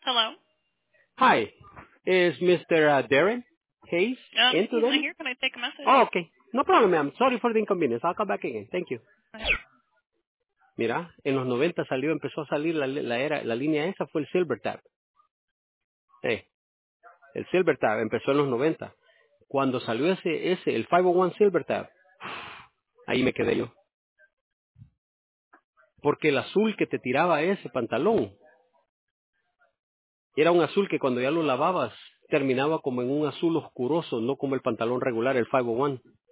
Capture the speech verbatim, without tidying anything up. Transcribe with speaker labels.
Speaker 1: Hello.
Speaker 2: Hi, is mister Uh, Darren Hayes
Speaker 1: Um,
Speaker 2: in
Speaker 1: he's not
Speaker 2: today?
Speaker 1: here. Can I take a message?
Speaker 2: Oh, okay. No problem, ma'am. Sorry for the inconvenience. I'll come back again. Thank you.
Speaker 1: Okay.
Speaker 2: Mira, en los noventa salió, empezó a salir la, la era, la línea esa fue el Silver Tab. Hey, el Silver Tab empezó en los noventa. Cuando salió ese, ese, el cinco oh one Silver Tab, ahí me quedé yo. Porque el azul que te tiraba ese pantalón, era un azul que cuando ya lo lavabas, terminaba como en un azul oscuroso, no como el pantalón regular, el cinco oh one.